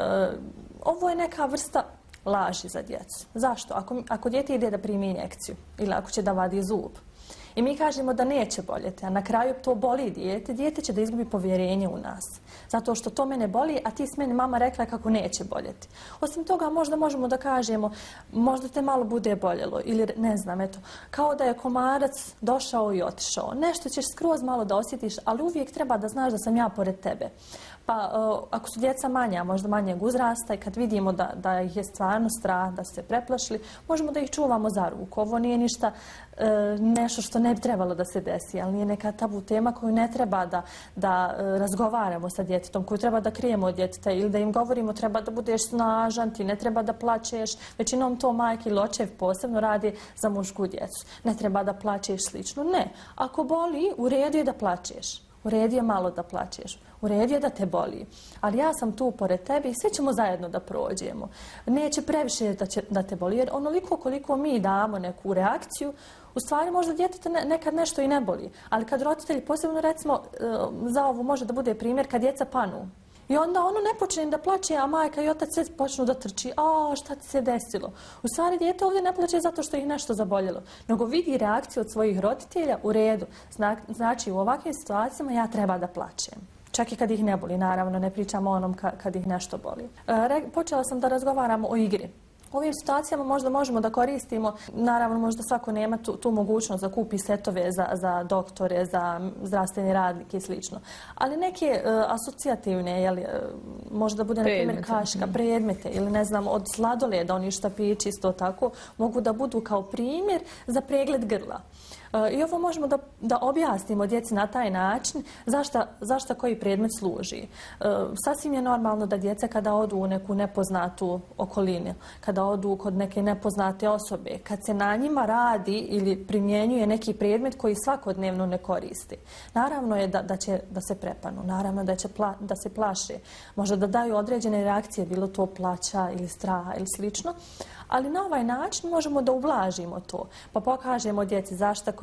Ovo je neka vrsta laži za djecu. Zašto? Ako dijete ide da primi injekciju ili ako će da vadi zub, i mi kažemo da neće boljeti, a na kraju to boli dijete će da izgubi povjerenje u nas. Zato što to mene boli, a ti s meni mama rekla kako neće boljeti. Osim toga, možda možemo da kažemo, možda te malo bude boljelo, ili ne znam, eto, kao da je komarac došao i otišao. Nešto ćeš skroz malo da osjetiš, ali uvijek treba da znaš da sam ja pored tebe. Pa ako su djeca manja, možda manjeg uzrasta i kad vidimo da ih je stvarno strah, da su se preplašili, možemo da ih čuvamo za ruku. Ovo nije ništa nešto što ne bi trebalo da se desi, ali nije neka tabu tema koju ne treba da razgovaramo sa djetetom, koju treba da krijemo od djeteta ili da im govorimo treba da budeš snažan, ti ne treba da plačeš. Većinom to majke ili očev posebno radi za mušku djecu. Ne treba da plačeš slično. Ne. Ako boli, u redu je da plačeš. U redu je malo da plačeš. U redu je da te boli. Ali ja sam tu pored tebe i sve ćemo zajedno da prođemo. Neće previše da te boli, jer onoliko koliko mi damo neku reakciju, u stvari možda djeteta nekad nešto i ne boli. Ali kad roditelji, posebno recimo za ovo može da bude primjer, kad djeca panu. I onda ono ne počne da plače, a majka i otac sve počnu da trči. A šta ti se desilo? U stvari dijete ovdje ne plače zato što ih nešto zaboljelo, nego vidi reakciju od svojih roditelja u redu. Znači u ovakvim situacijama ja treba da plačem. Čak i kad ih ne boli, naravno, ne pričamo o onom kad ih nešto boli. Počela sam da razgovaram o igri. U ovim situacijama možda možemo da koristimo, naravno možda svako nema tu mogućnost da kupi setove za doktore, za zdravstvene radnike i slično. Ali neke asocijativne, možda bude na primjer kaška, predmete ili ne znam od sladoleda, oni štapići isto tako, mogu da budu kao primjer za pregled grla. I ovo možemo da objasnimo djeci na taj način zašto koji predmet služi. Sasvim je normalno da djeca kada odu u neku nepoznatu okolinu, kada odu kod neke nepoznate osobe, kad se na njima radi ili primjenjuje neki predmet koji svakodnevno ne koristi. Naravno je da će da se prepanu, naravno da se plaše, možda da daju određene reakcije, bilo to plaća ili straha ili slično. Ali na ovaj način možemo da ublažimo to, pa pokažemo djeci zašto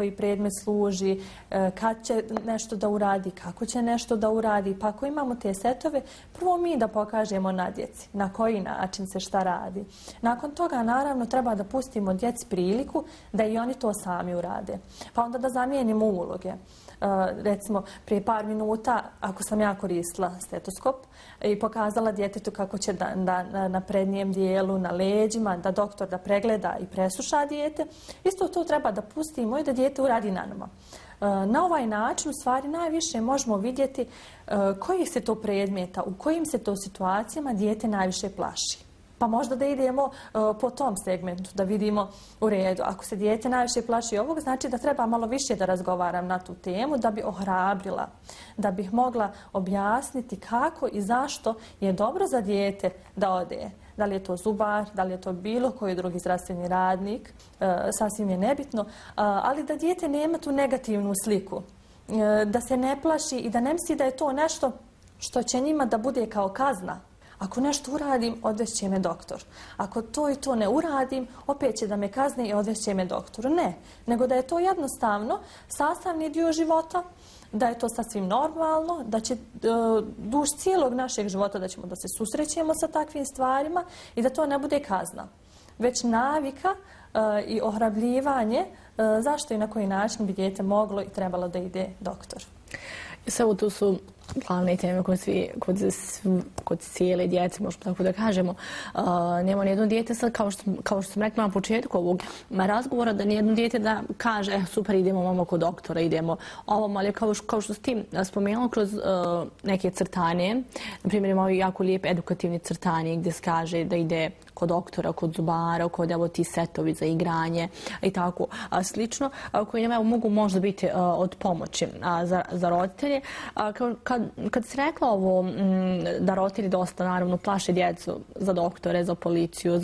koji predmet služi, kad će nešto da uradi, kako će nešto da uradi. Pa ako imamo te setove, prvo mi da pokažemo na djeci na koji način se šta radi. Nakon toga, naravno, treba da pustimo djeci priliku da i oni to sami urade. Pa onda da zamijenimo uloge. Recimo, prije par minuta, ako sam ja koristila stetoskop i pokazala djetetu kako će na prednjem dijelu, na leđima, da doktor da pregleda i presluša dijete, isto to treba da pustimo i da dijete uradi na nama. Na ovaj način, u stvari, najviše možemo vidjeti kojih se to predmeta, u kojim se to situacijama dijete najviše plaši. Pa možda da idemo po tom segmentu, da vidimo u redu. Ako se dijete najviše plaši ovog, znači da treba malo više da razgovaram na tu temu, da bi ohrabrila, da bih mogla objasniti kako i zašto je dobro za dijete da ode. Da li je to zubar, da li je to bilo koji drugi zdravstveni radnik, sasvim je nebitno, ali da dijete nema tu negativnu sliku, da se ne plaši i da ne misli da je to nešto što će njima da bude kao kazna. Ako nešto uradim, odvešće me doktor. Ako to i to ne uradim, opet će da me kazni i odvešće me doktoru. Ne, nego da je to jednostavno sastavni dio života, da je to sasvim normalno, da će duž cijelog našeg života da ćemo da se susrećemo sa takvim stvarima i da to ne bude kazna, već navika i ohrabljivanje zašto i na koji način bi dijete moglo i trebalo da ide doktor. Samo tu su glavne teme kod cijele djece, možemo tako da kažemo. Nema nijedno dijete sad, kao što sam rekla na početku ovog razgovora, da nijedno dijete da kaže super, idemo mamo kod doktora, idemo ovom, ali kao što s tim spomenula kroz neke crtanje, na primjer imamo jako lijep edukativni crtanje gdje se kaže da ide kod doktora, kod zubara, kod evo ti setovi za igranje i tako slično, koji nam mogu možda biti od pomoći za roditelje. Kad si rekla ovo da roditelji dosta naravno plaše djecu za doktore, za policiju,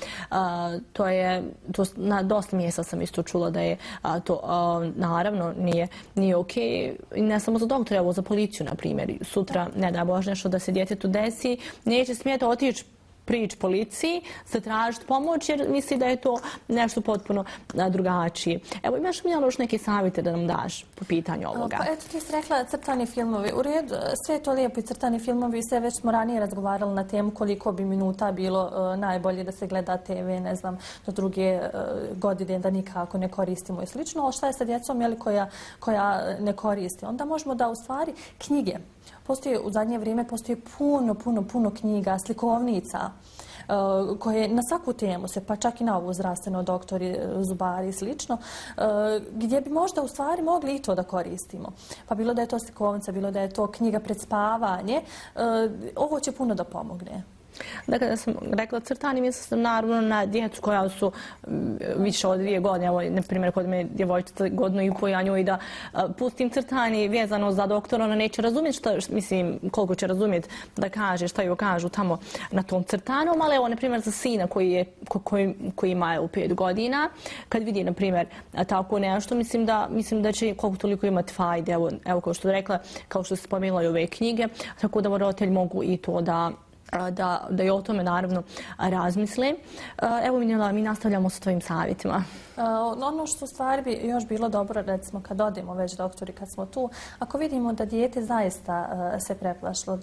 na dosta mjesta sam isto čula da je to naravno nije okej. Ne samo za doktore, evo za policiju na primjer. Sutra, ne daj Bože, nešto da se djetetu desi, neće smjeti otići prići policiji, se tražiti pomoć jer misli da je to nešto potpuno drugačije. Evo, imaš li još neke savjete da nam daš po pitanju ovoga? Pa eto, ti si rekla crtani filmovi. U redu, sve je to lijepo i crtani filmovi, sve već smo ranije razgovarali na temu koliko bi minuta bilo najbolje da se gleda TV, ne znam, do druge godine da nikako ne koristimo i slično, ali šta je sa djecom koja ne koristi? Onda možemo da u stvari knjige. U zadnje vrijeme postoji puno knjiga, slikovnica koje na svaku temu se, pa čak i na ovu zdravstveno, doktori, zubari i slično, gdje bi možda u stvari mogli i to da koristimo. Pa bilo da je to slikovnica, bilo da je to knjiga pred spavanje, ovo će puno da pomogne. Dakle, da sam rekla crtanje, mislim sam naravno na djecu koja su više od 2 godine. Evo, na primjer, kod me djevojčica 1,5 godina, ja njoj da pustim crtanje vezano za doktora, ona neće razumjeti koliko će razumjeti da kaže, šta joj kažu tamo na tom crtanju, ali evo, na primjer, za sina koji ima 5 godina, kad vidi, na primjer, tako nešto, mislim da će koliko toliko imati fajde. Evo, kao što je rekla, kao što se spomenula i ove knjige, tako da roditelji mogu i to da i o tome naravno razmisle. Evo, Minjela, mi nastavljamo sa tvojim savjetima. Ono što u stvari bi još bilo dobro, recimo kad odemo već doktori, kad smo tu, ako vidimo da dijete zaista se preplašilo,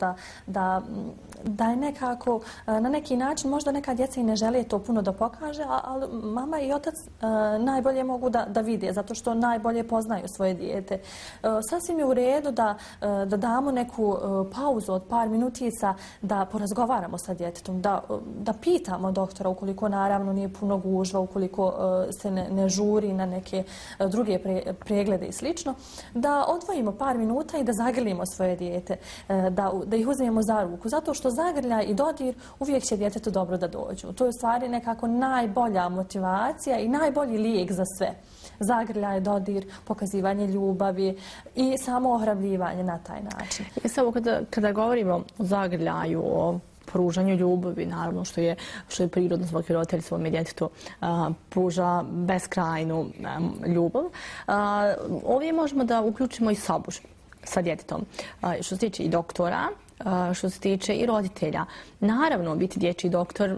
da je nekako na neki način, možda neka djeca i ne žele to puno da pokaže, ali mama i otac najbolje mogu da vide, zato što najbolje poznaju svoje dijete. Sasvim je u redu da damo neku pauzu od par minutica, da porazgovaramo sa djetetom, da pitamo doktora, ukoliko naravno nije puno gužva, ukoliko se ne žuri na neke druge preglede i slično, da odvojimo par minuta i da zagrlimo svoje dijete, da ih uzmemo za ruku, zato što zagrljaj i dodir uvijek će djetetu dobro da dođu. To je u stvari nekako najbolja motivacija i najbolji lijek za sve. Zagrljaj, dodir, pokazivanje ljubavi i samo ohrabljivanje na taj način. Samo kada govorimo o zagrljaju, o pružanju ljubavi, naravno što je prirodno, svaki roditelj svome djetetu pruža beskrajnu ljubav. Ovdje možemo da uključimo i sobu sa djetetom. Što se tiče i doktora, što se tiče i roditelja. Naravno, biti dječji doktor,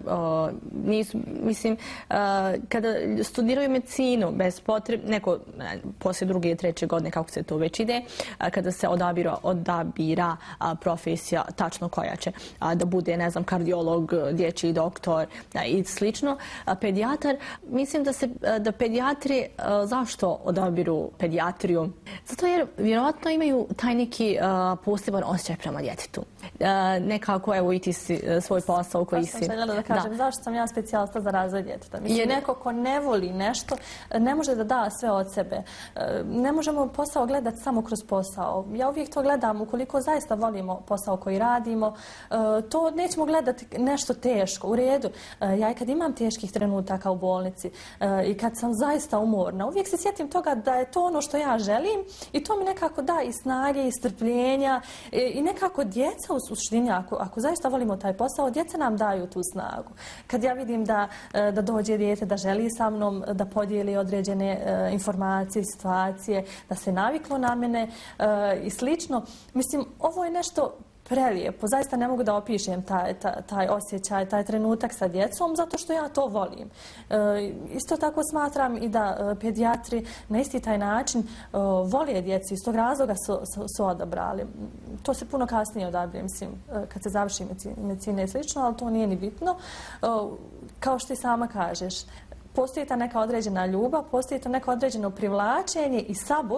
kada studiraju medicinu, bez potrebe, neko poslije 2. i 3. godine, kako se to već ide, kada se odabira profesija tačno koja će da bude, ne znam, kardiolog, dječji doktor i slično. Pedijatar, mislim da pedijatri, zašto odabiru pedijatriju? Zato jer vjerojatno imaju taj neki poseban osjećaj prema djetetu. Nekako, evo, i ti si svoj posao koji si... Baš sam željela da kažem, zašto sam ja specijalista za razvoj djeteta? Mislim, neko ko ne voli nešto, ne može da da sve od sebe. Ne možemo posao gledati samo kroz posao. Ja uvijek to gledam, ukoliko zaista volimo posao koji radimo, to nećemo gledati nešto teško, u redu. Ja i kad imam teških trenutaka u bolnici i kad sam zaista umorna, uvijek se sjetim toga da je to ono što ja želim i to mi nekako da i snage i strpljenja i nekako djeca u suštini, ako zaista volimo taj posao, djeca nam daju tu snagu. Kad ja vidim da dođe dijete, da želi sa mnom da podijeli određene informacije, situacije, da se naviklo na mene i slično. Mislim, ovo je nešto prelijepo. Zaista ne mogu da opišem taj osjećaj, taj trenutak sa djecom, zato što ja to volim. Isto tako smatram i da pedijatri na isti taj način vole djecu. Iz tog razloga su odabrali. To se puno kasnije odabire, mislim, kad se završi medicina i slično, ali to nije ni bitno. Kao što i sama kažeš, postoji ta neka određena ljubav, postoji to neko određeno privlačenje i sabor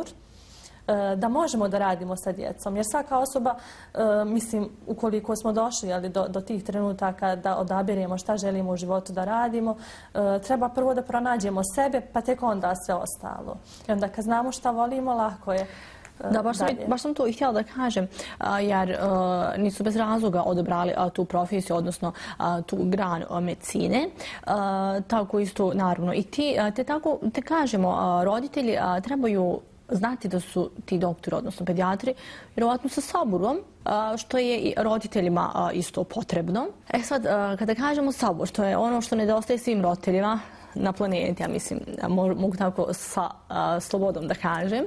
da možemo da radimo sa djecom. Jer svaka osoba, mislim, ukoliko smo došli do tih trenutaka da odabiremo šta želimo u životu da radimo, treba prvo da pronađemo sebe, pa tek onda sve ostalo. I onda kad znamo šta volimo, lako je. Da, baš sam to i htjela da kažem, jer nisu bez razloga odabrali tu profesiju, odnosno tu granu medicine. Tako isto, naravno, i te kažemo, roditelji trebaju znati da su ti doktori, odnosno pedijatri, vjerovatno sa saborom, što je i roditeljima isto potrebno. Sad, kada kažemo sabor, što je ono što nedostaje svim roditeljima na planeti, ja mislim, mogu tako sa slobodom da kažem.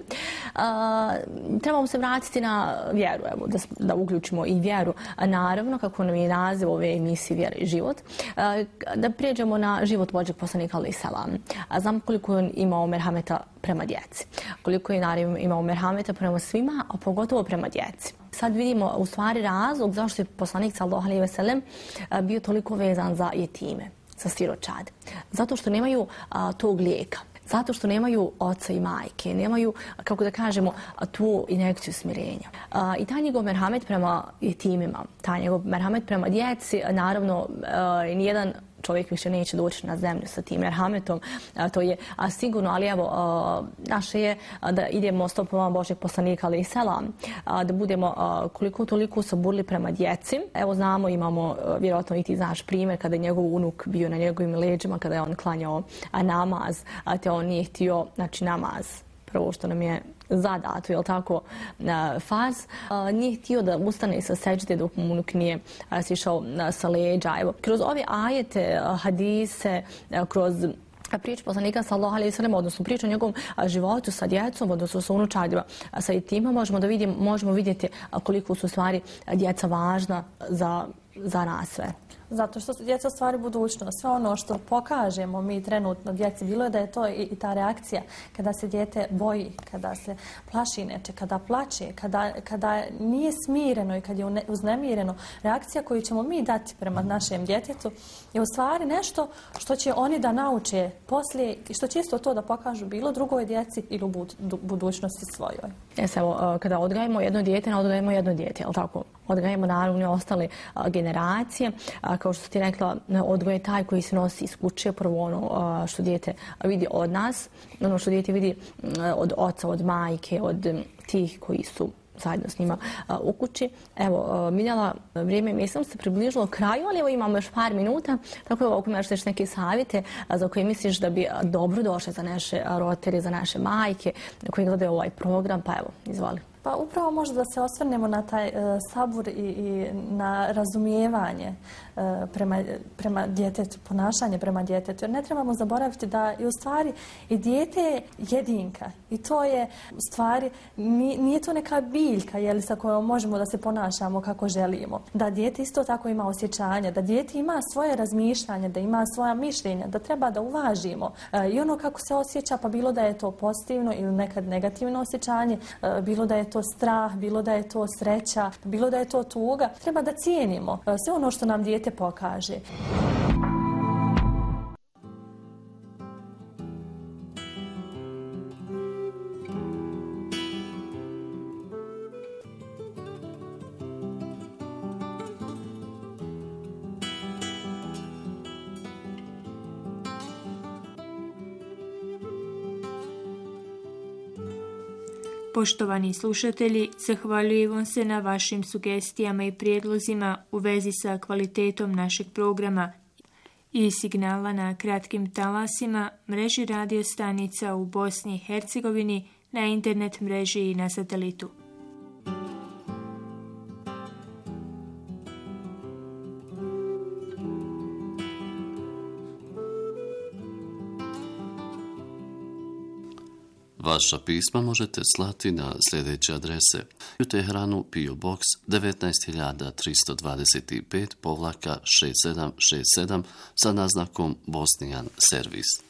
Trebamo se vratiti na vjeru, evo, da uključimo i vjeru. Naravno, kako nam je naziv ove emisije Vjera i život, da prijeđemo na život Božjeg poslanika alejhi selam. Znam koliko je imao merhameta prema djeci, koliko je naravno imao merhameta prema svima, a pogotovo prema djeci. Sad vidimo u stvari razlog zašto je poslanik sallallahu alejhi ve sellem bio toliko vezan za jetime, za siročad. Zato što nemaju tog lijeka. Zato što nemaju oca i majke, nemaju, kako da kažemo, tu injekciju smirenja. I taj njegov merhamet prema jetimima, taj njegov merhamet prema djeci, naravno, nijedan čovjek više neće doći na zemlju sa tim merhametom, to je sigurno, ali evo, naše je da idemo stopama Božjeg poslanika alejhi selam, da budemo koliko toliko saburli prema djeci. Evo znamo, imamo, vjerojatno i ti znaš primjer, kada je njegov unuk bio na njegovim leđima, kada je on klanjao namaz, te on nije htio, znači namaz, prvo što nam je zadato, jel tako, faz, nije htio da ustane sa seđde dok mu unuk nije sišao sa leđa. Evo, kroz ove ajete, hadise, kroz priču poslanika sallallahu alejhi ve sellem, odnosno priču o njegovom životu sa djecom, odnosno sa unučadima, sa jetima, možemo vidjeti koliko su stvari djeca važna za nas sve. Zato što su djeca u stvari budućnost. Sve ono što pokažemo mi trenutno djeci, bilo je da je to i ta reakcija kada se dijete boji, kada se plaši neče, kada plače, kada nije smireno i kad je uznemireno. Reakcija koju ćemo mi dati prema našem djetetu je u stvari nešto što će oni da nauče poslije i što će isto to da pokažu bilo drugoj djeci ili u budućnosti svojoj. Evo, kada odgajemo jedno dijete, ne odgajemo jedno dijete, jel tako? Odgajemo naravno ostale generacije. Kao što ti rekla, odgoj je taj koji se nosi iz kuće, prvo ono što dijete vidi od nas, ono što dijete vidi od oca, od majke, od tih koji su zajedno s njima u kući. Evo, Miljana, vrijeme mislim se približilo kraju, ali evo imamo još par minuta, tako da ako imaš neke savjete za koje misliš da bi dobro došle za naše roditelje, za naše majke koji gledaju ovaj program, pa evo, izvoli. Pa upravo možda da se osvrnemo na taj sabur i na razumijevanje prema djetetu, ponašanje prema djetetu. Jer ne trebamo zaboraviti da je u stvari i dijete je jedinka. I to je u stvari, nije to neka biljka sa kojom možemo da se ponašamo kako želimo. Da dijete isto tako ima osjećanja, da dijete ima svoje razmišljanje, da ima svoja mišljenja, da treba da uvažimo. I ono kako se osjeća, pa bilo da je to pozitivno ili nekad negativno osjećanje, bilo da je to strah, bilo da je to sreća, bilo da je to tuga, treba da cijenimo sve ono što nam dijete pokaže. Poštovani slušatelji, zahvaljujemo se na vašim sugestijama i prijedlozima u vezi sa kvalitetom našeg programa i signala na kratkim talasima, mreži radio stanica u Bosni i Hercegovini, na internet mreži i na satelitu. Vaša pisma možete slati na sljedeće adrese: u Teheranu PO Box 19325-6767 sa naznakom Bosnijan servis.